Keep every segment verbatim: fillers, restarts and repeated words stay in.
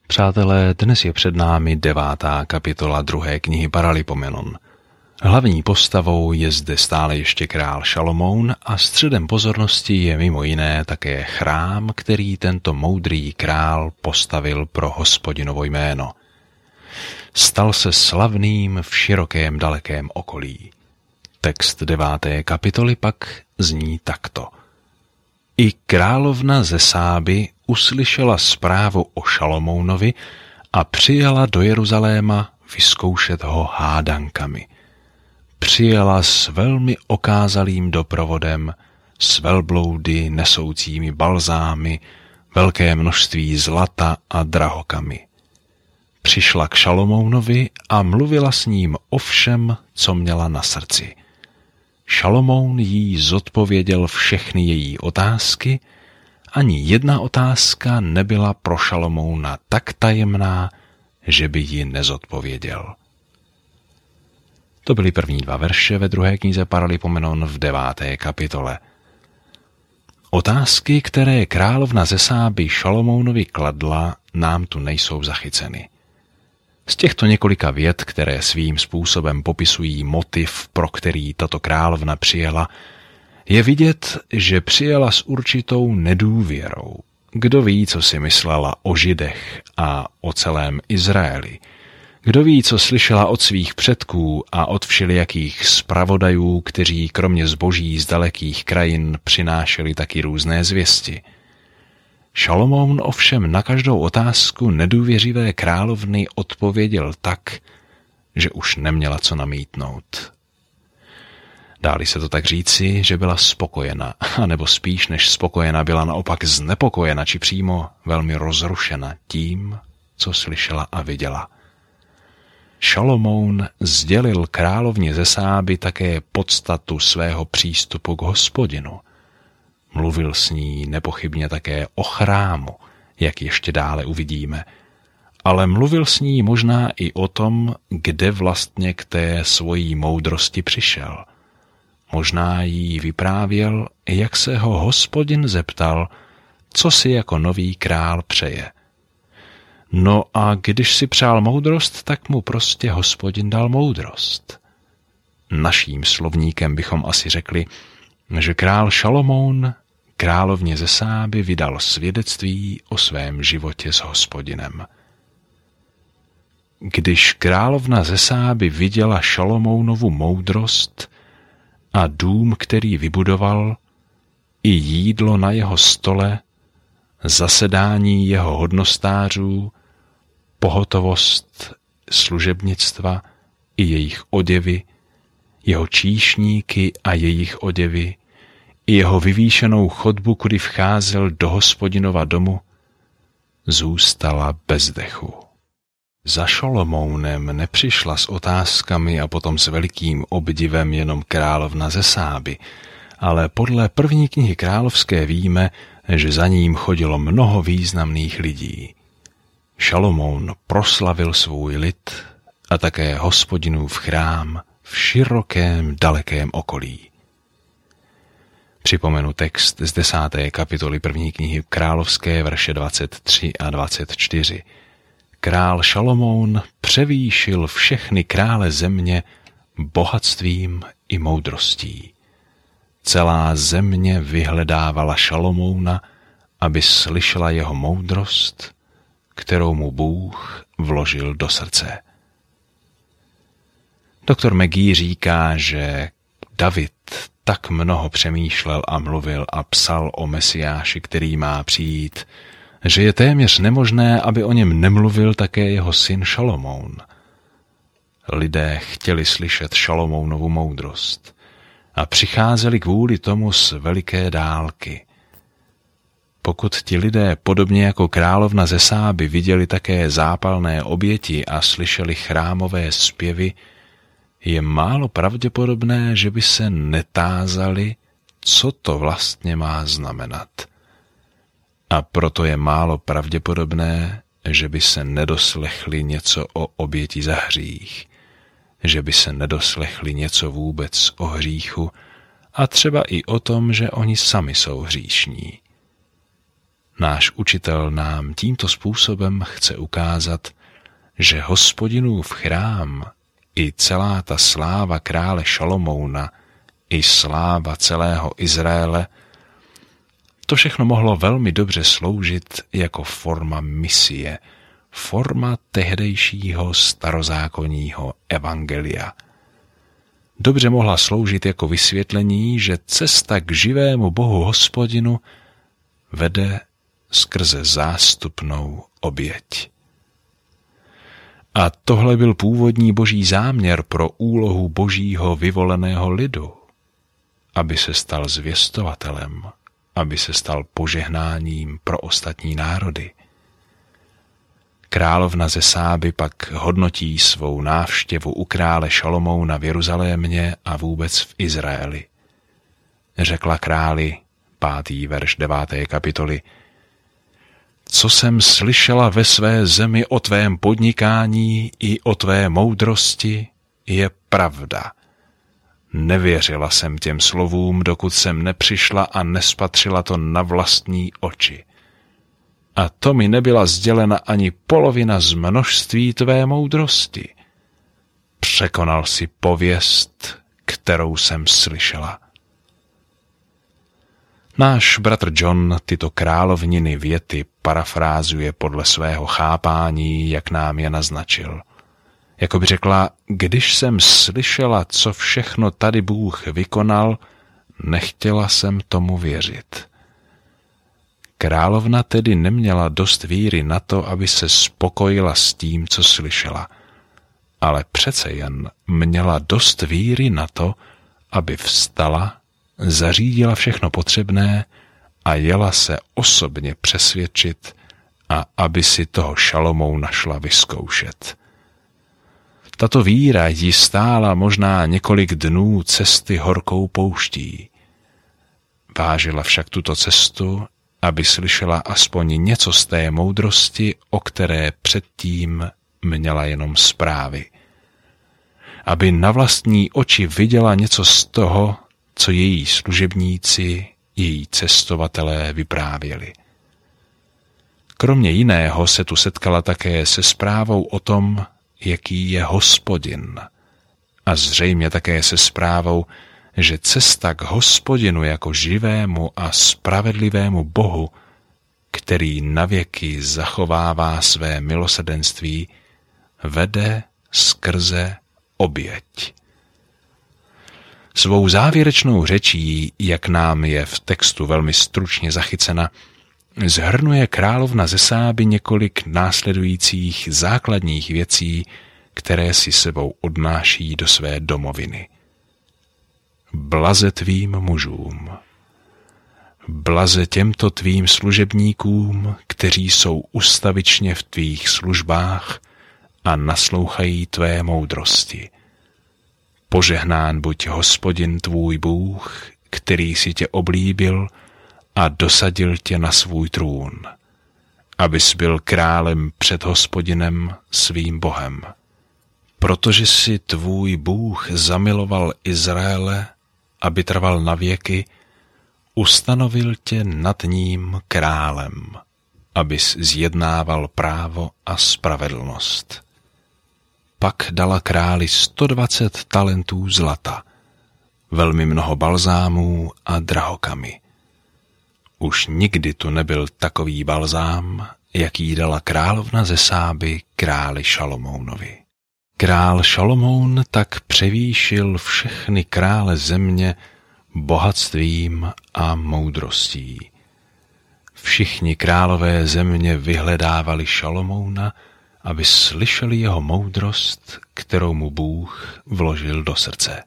Přátelé, dnes je před námi devátá kapitola druhé knihy Paralipomenon. Hlavní postavou je zde stále ještě král Šalomoun a středem pozornosti je mimo jiné také chrám, který tento moudrý král postavil pro Hospodinovo jméno. Stal se slavným v širokém dalekém okolí. Text deváté kapitoly pak zní takto. I královna ze Sáby uslyšela zprávu o Šalomounovi a přijela do Jeruzaléma vyzkoušet ho hádankami. Přijela s velmi okázalým doprovodem, s velbloudy nesoucími balzámy, velké množství zlata a drahokamy. Přišla k Šalomounovi a mluvila s ním o všem, co měla na srdci. Šalomoun jí zodpověděl všechny její otázky, ani jedna otázka nebyla pro Šalomouna tak tajemná, že by ji nezodpověděl. To byly první dva verše ve druhé knize Paralipomenon v deváté kapitole. Otázky, které královna ze Sáby Šalomounovi kladla, nám tu nejsou zachyceny. Z těchto několika vět, které svým způsobem popisují motiv, pro který tato královna přijela, je vidět, že přijela s určitou nedůvěrou. Kdo ví, co si myslela o Židech a o celém Izraeli? Kdo ví, co slyšela od svých předků a od všelijakých zpravodajů, kteří kromě zboží z dalekých krajin přinášeli taky různé zvěsti? Šalomoun ovšem na každou otázku nedůvěřivé královny odpověděl tak, že už neměla co namítnout. Dá-li se to tak říci, že byla spokojena, anebo spíš než spokojena byla naopak znepokojena, či přímo velmi rozrušena tím, co slyšela a viděla. Šalomoun sdělil královně ze Sáby také podstatu svého přístupu k Hospodinu. Mluvil s ní nepochybně také o chrámu, jak ještě dále uvidíme, ale mluvil s ní možná i o tom, kde vlastně k té svojí moudrosti přišel. Možná jí vyprávěl, jak se ho Hospodin zeptal, co si jako nový král přeje. No a když si přál moudrost, tak mu prostě Hospodin dal moudrost. Naším slovníkem bychom asi řekli, že král Šalomoun královně ze Sáby vydal svědectví o svém životě s Hospodinem. Když královna ze Sáby viděla Šalomounovu moudrost a dům, který vybudoval, i jídlo na jeho stole, zasedání jeho hodnostářů, pohotovost služebnictva i jejich oděvy, jeho číšníky a jejich oděvy, i jeho vyvýšenou chodbu, kudy vcházel do Hospodinova domu, zůstala bez dechu. Za Šalomounem nepřišla s otázkami a potom s velikým obdivem jenom královna ze Sáby, ale podle první knihy královské víme, že za ním chodilo mnoho významných lidí. Šalomoun proslavil svůj lid a také Hospodinův chrám v širokém dalekém okolí. Připomenu text z desáté kapitoly první knihy královské, verše dvacet tři a dvacet čtyři. Král Šalomoun převýšil všechny krále země bohatstvím i moudrostí. Celá země vyhledávala Šalomouna, aby slyšela jeho moudrost, kterou mu Bůh vložil do srdce. Doktor McGee říká, že David tak mnoho přemýšlel a mluvil a psal o Mesiáši, který má přijít, že je téměř nemožné, aby o něm nemluvil také jeho syn Šalomoun. Lidé chtěli slyšet Šalomounovu moudrost a přicházeli kvůli tomu z veliké dálky. Pokud ti lidé podobně jako královna ze Sáby viděli také zápalné oběti a slyšeli chrámové zpěvy, je málo pravděpodobné, že by se netázali, co to vlastně má znamenat. A proto je málo pravděpodobné, že by se nedoslechli něco o oběti za hřích, že by se nedoslechli něco vůbec o hříchu a třeba i o tom, že oni sami jsou hříšní. Náš učitel nám tímto způsobem chce ukázat, že Hospodinův chrám i celá ta sláva krále Šalomouna i sláva celého Izraele, to všechno mohlo velmi dobře sloužit jako forma misie, forma tehdejšího starozákonního evangelia. Dobře mohla sloužit jako vysvětlení, že cesta k živému Bohu Hospodinu vede skrze zástupnou oběť. A tohle byl původní boží záměr pro úlohu božího vyvoleného lidu, aby se stal zvěstovatelem, aby se stal požehnáním pro ostatní národy. Královna ze Sáby pak hodnotí svou návštěvu u krále Šalomouna v Jeruzalémě a vůbec v Izraeli. Řekla králi, pátý verš deváté kapitoly, co jsem slyšela ve své zemi o tvém podnikání i o tvé moudrosti, je pravda. Nevěřila jsem těm slovům, dokud jsem nepřišla a nespatřila to na vlastní oči. A to mi nebyla sdělena ani polovina z množství tvé moudrosti. Překonal si pověst, kterou jsem slyšela. Náš bratr John tyto královniny věty parafrázuje podle svého chápání, jak nám je naznačil. Jako by řekla, když jsem slyšela, co všechno tady Bůh vykonal, nechtěla jsem tomu věřit. Královna tedy neměla dost víry na to, aby se spokojila s tím, co slyšela, ale přece jen měla dost víry na to, aby vstala, zařídila všechno potřebné a jela se osobně přesvědčit a aby si toho Šalomouna šla vyzkoušet. Tato víra jí stála možná několik dnů cesty horkou pouští. Vážila však tuto cestu, aby slyšela aspoň něco z té moudrosti, o které předtím měla jenom zprávy. Aby na vlastní oči viděla něco z toho, co její služebníci, její cestovatelé vyprávěli. Kromě jiného se tu setkala také se zprávou o tom, jaký je Hospodin, a zřejmě také se zprávou, že cesta k Hospodinu jako živému a spravedlivému Bohu, který navěky zachovává své milosrdenství, vede skrze oběť. Svou závěrečnou řečí, jak nám je v textu velmi stručně zachycena, shrnuje královna ze Sáby několik následujících základních věcí, které si sebou odnáší do své domoviny. Blaze tvým mužům. Blaze těmto tvým služebníkům, kteří jsou ustavičně v tvých službách a naslouchají tvé moudrosti. Požehnán buď Hospodin tvůj Bůh, který si tě oblíbil a dosadil tě na svůj trůn, abys byl králem před Hospodinem svým Bohem. Protože si tvůj Bůh zamiloval Izraele, aby trval na věky, ustanovil tě nad ním králem, abys zjednával právo a spravedlnost. Pak dala králi sto dvacet talentů zlata, velmi mnoho balzámů a drahokamy. Už nikdy tu nebyl takový balzám, jaký dala královna ze Sáby králi Šalomounovi. Král Šalomoun tak převýšil všechny krále země bohatstvím a moudrostí. Všichni králové země vyhledávali Šalomouna, aby slyšeli jeho moudrost, kterou mu Bůh vložil do srdce.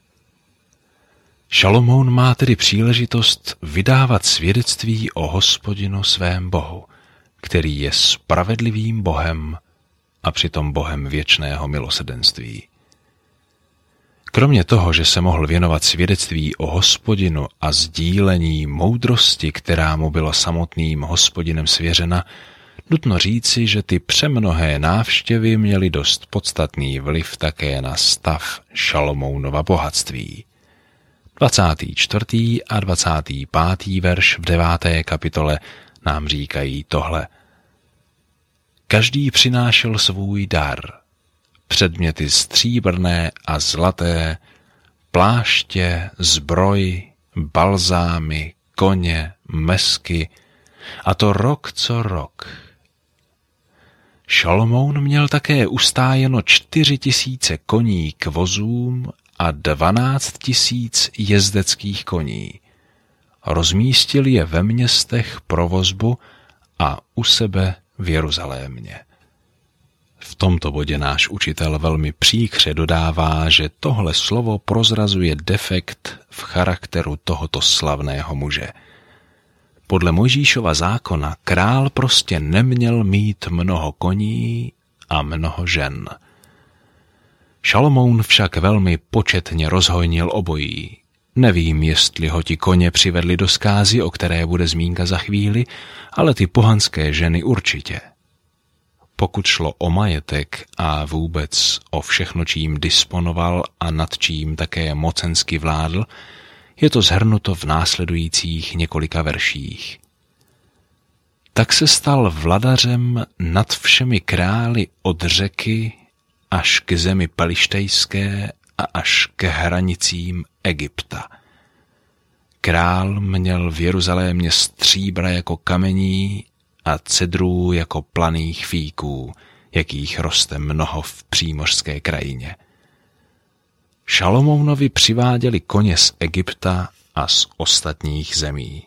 Šalomoun má tedy příležitost vydávat svědectví o Hospodinu svém Bohu, který je spravedlivým Bohem a přitom Bohem věčného milosrdenství. Kromě toho, že se mohl věnovat svědectví o Hospodinu a sdílení moudrosti, která mu byla samotným Hospodinem svěřena, nutno říci, že ty přemnohé návštěvy měly dost podstatný vliv také na stav Šalomounova bohatství. dvacátý čtvrtý a dvacátý pátý verš v deváté kapitole nám říkají tohle. Každý přinášel svůj dar, předměty stříbrné a zlaté, pláště, zbroj, balzámy, koně, mesky, a to rok co rok. Šalomoun měl také ustájeno čtyři tisíce koní k vozům a dvanáct tisíc jezdeckých koní. Rozmístil je ve městech pro vozbu a u sebe v Jeruzalémě. V tomto bodě náš učitel velmi příkře dodává, že tohle slovo prozrazuje defekt v charakteru tohoto slavného muže. Podle Mojžíšova zákona král prostě neměl mít mnoho koní a mnoho žen. Šalomoun však velmi početně rozhojnil obojí. Nevím, jestli ho ti koně přivedli do zkázy, o které bude zmínka za chvíli, ale ty pohanské ženy určitě. Pokud šlo o majetek a vůbec o všechno, čím disponoval a nad čím také mocensky vládl, je to shrnuto v následujících několika verších. Tak se stal vladařem nad všemi králi od řeky až k zemi pelištejské a až k hranicím Egypta. Král měl v Jeruzalémě stříbra jako kamení a cedrů jako planých fíků, jakých roste mnoho v přímořské krajině. Šalomounovi přiváděli koně z Egypta a z ostatních zemí.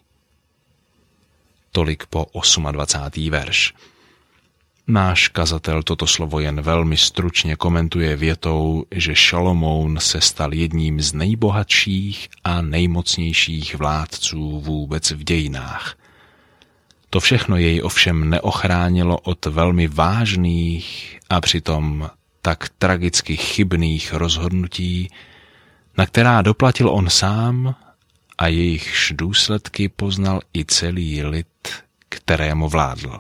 Tolik po dvacátý osmý verš. Náš kazatel toto slovo jen velmi stručně komentuje větou, že Šalomoun se stal jedním z nejbohatších a nejmocnějších vládců vůbec v dějinách. To všechno jej ovšem neochránilo od velmi vážných a přitom tak tragicky chybných rozhodnutí, na která doplatil on sám a jejichž důsledky poznal i celý lid, kterému vládl.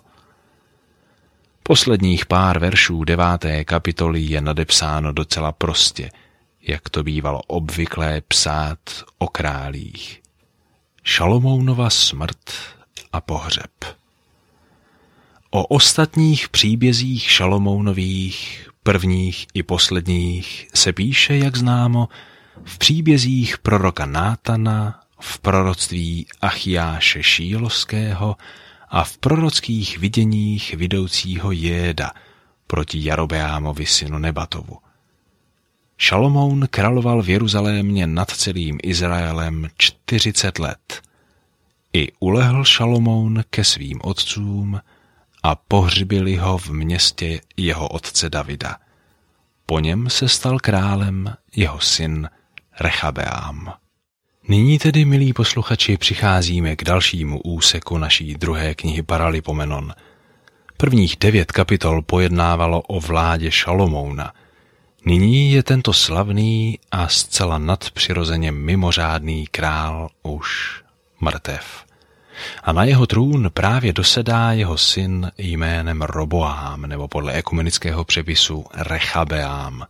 Posledních pár veršů deváté kapitoly je nadepsáno docela prostě, jak to bývalo obvyklé psát o králích. Šalomounova smrt a pohřeb. O ostatních příbězích Šalomounových, prvních i posledních, se píše, jak známo, v příbězích proroka Nátana, v proroctví Achiáše Šílovského a v prorockých viděních vidoucího Jéda proti Jarobeámovi synu Nebatovu. Šalomoun královal v Jeruzalémě nad celým Izraelem čtyřicet let. I ulehl Šalomoun ke svým otcům a pohřbili ho v městě jeho otce Davida. Po něm se stal králem jeho syn Rechabeám. Nyní tedy, milí posluchači, přicházíme k dalšímu úseku naší druhé knihy Paralipomenon. Prvních devět kapitol pojednávalo o vládě Šalomouna. Nyní je tento slavný a zcela nadpřirozeně mimořádný král už mrtev. A na jeho trůn právě dosedá jeho syn jménem Roboám, nebo podle ekumenického přepisu Rechabeám.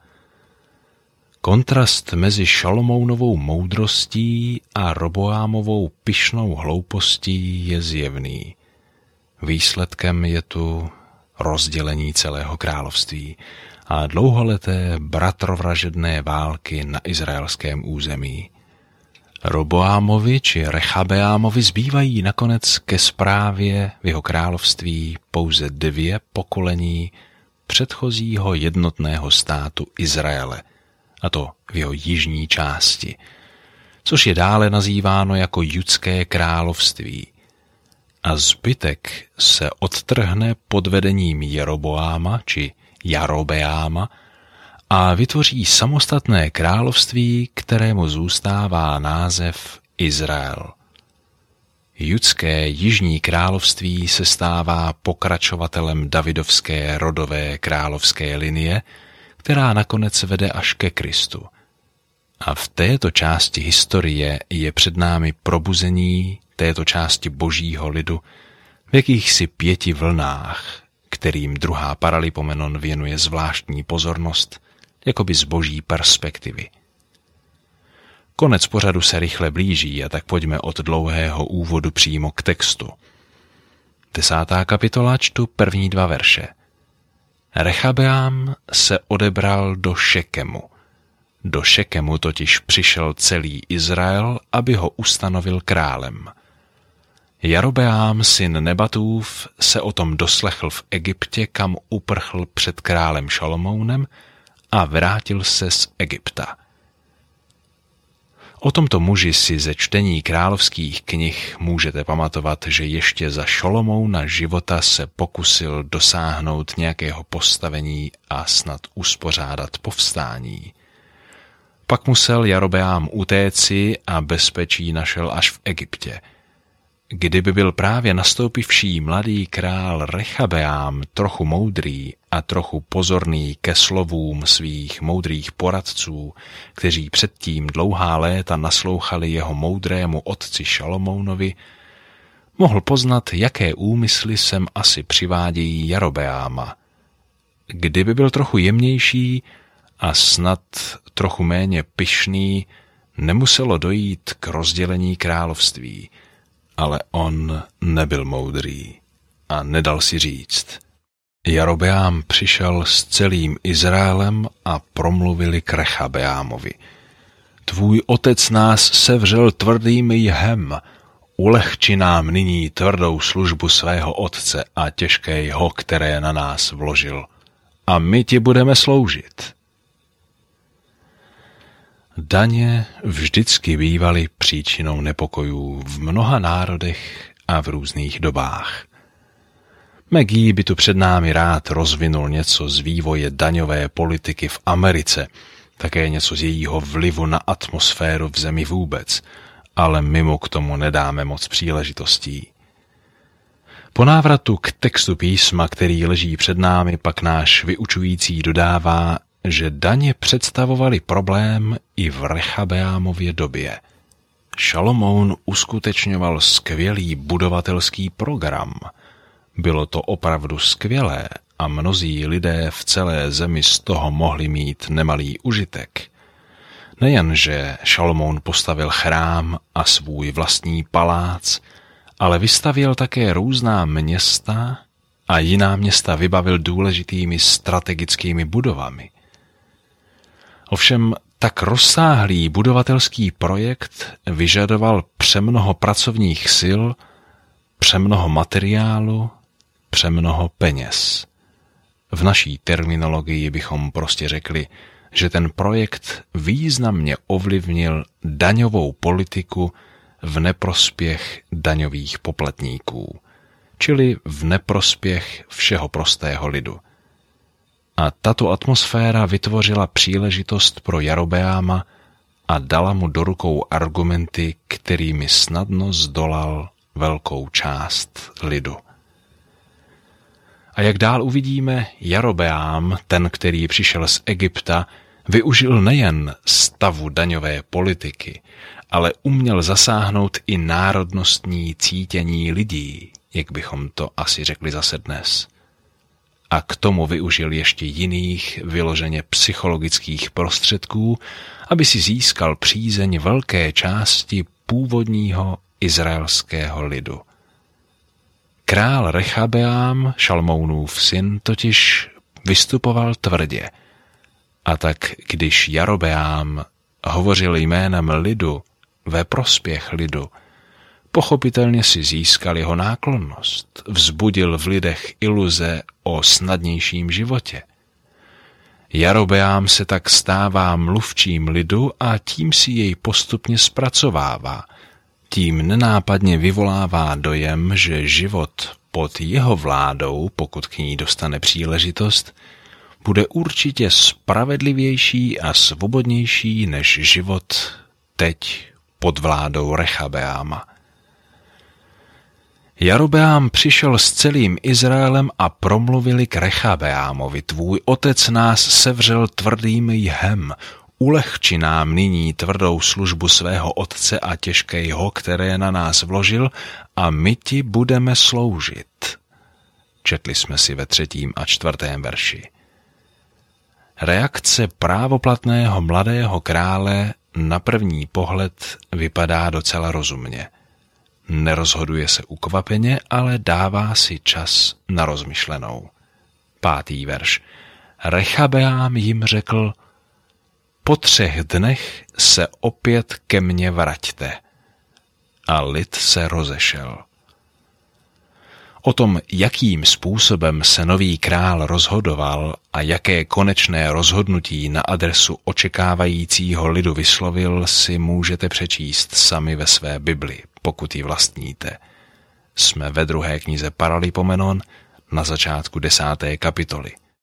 Kontrast mezi Šalomounovou moudrostí a Roboámovou pyšnou hloupostí je zjevný. Výsledkem je tu rozdělení celého království a dlouholeté bratrovražedné války na izraelském území. Roboámovi či Rechabeámovi zbývají nakonec ke správě v jeho království pouze dvě pokolení předchozího jednotného státu Izraele, a to v jeho jižní části, což je dále nazýváno jako Judské království. A zbytek se odtrhne pod vedením Jeroboáma či Jarobeáma a vytvoří samostatné království, kterému zůstává název Izrael. Judské jižní království se stává pokračovatelem davidovské rodové královské linie, která nakonec vede až ke Kristu. A v této části historie je před námi probuzení této části božího lidu v jakýchsi pěti vlnách, kterým druhá Paralipomenon věnuje zvláštní pozornost, jakoby z boží perspektivy. Konec pořadu se rychle blíží, a tak pojďme od dlouhého úvodu přímo k textu. Desátá kapitola, čtu první dva verše. Rechabeám se odebral do Šekemu. Do Šekemu totiž přišel celý Izrael, aby ho ustanovil králem. Jarobeám, syn Nebatův, se o tom doslechl v Egyptě, kam uprchl před králem Šalomounem a vrátil se z Egypta. O tomto muži si ze čtení královských knih můžete pamatovat, že ještě za Šalomouna života se pokusil dosáhnout nějakého postavení a snad uspořádat povstání. Pak musel Jarobeám utéci a bezpečí našel až v Egyptě. Kdyby byl právě nastoupivší mladý král Rechabeám trochu moudrý a trochu pozorný ke slovům svých moudrých poradců, kteří předtím dlouhá léta naslouchali jeho moudrému otci Šalomounovi, mohl poznat, jaké úmysly sem asi přivádějí Jarobeáma. Kdyby byl trochu jemnější a snad trochu méně pyšný, nemuselo dojít k rozdělení království. Ale on nebyl moudrý a nedal si říct. Jarobeám přišel s celým Izraelem a promluvili k Rechabeámovi. Tvůj otec nás sevřel tvrdým jhem, ulehči nám nyní tvrdou službu svého otce a těžké jho, které na nás vložil, a my ti budeme sloužit. Daně vždycky bývaly příčinou nepokojů v mnoha národech a v různých dobách. Maggie by tu před námi rád rozvinul něco z vývoje daňové politiky v Americe, také něco z jejího vlivu na atmosféru v zemi vůbec, ale my mu k tomu nedáme moc příležitostí. Po návratu k textu písma, který leží před námi, pak náš vyučující dodává, že daně představovaly problém i v Rechabeámově době. Šalomoun uskutečňoval skvělý budovatelský program. Bylo to opravdu skvělé a mnozí lidé v celé zemi z toho mohli mít nemalý užitek. Nejenže Šalomoun postavil chrám a svůj vlastní palác, ale vystavěl také různá města a jiná města vybavil důležitými strategickými budovami. Ovšem tak rozsáhlý budovatelský projekt vyžadoval přemnoho pracovních sil, přemnoho materiálu, přemnoho peněz. V naší terminologii bychom prostě řekli, že ten projekt významně ovlivnil daňovou politiku v neprospěch daňových poplatníků, čili v neprospěch všeho prostého lidu. A tato atmosféra vytvořila příležitost pro Jarobeáma a dala mu do rukou argumenty, kterými snadno zdolal velkou část lidu. A jak dál uvidíme, Jarobeám, ten, který přišel z Egypta, využil nejen stavu daňové politiky, ale uměl zasáhnout i národnostní cítění lidí, jak bychom to asi řekli zase dnes. A k tomu využil ještě jiných vyloženě psychologických prostředků, aby si získal přízeň velké části původního izraelského lidu. Král Rechabeám, Šalmounův syn, totiž vystupoval tvrdě. A tak když Jarobeám hovořil jménem lidu ve prospěch lidu, pochopitelně si získal jeho náklonnost, vzbudil v lidech iluze o snadnějším životě. Jarobeám se tak stává mluvčím lidu a tím si jej postupně zpracovává. Tím nenápadně vyvolává dojem, že život pod jeho vládou, pokud k ní dostane příležitost, bude určitě spravedlivější a svobodnější než život teď pod vládou Rechabeáma. Jarobeám přišel s celým Izraelem a promluvili k Rechabeámovi. Tvůj otec nás sevřel tvrdým jhem, ulehči nám nyní tvrdou službu svého otce a těžkého, které na nás vložil, a my ti budeme sloužit. Četli jsme si ve třetím a čtvrtém verši. Reakce právoplatného mladého krále na první pohled vypadá docela rozumně. Nerozhoduje se ukvapeně, ale dává si čas na rozmyšlenou. Pátý verš. Rechabeám jim řekl, po třech dnech se opět ke mně vraťte. A lid se rozešel. O tom, jakým způsobem se nový král rozhodoval a jaké konečné rozhodnutí na adresu očekávajícího lidu vyslovil, si můžete přečíst sami ve své Bibli, pokud ji vlastníte. Jsme ve druhé knize Paralipomenon na začátku desáté kapitoly.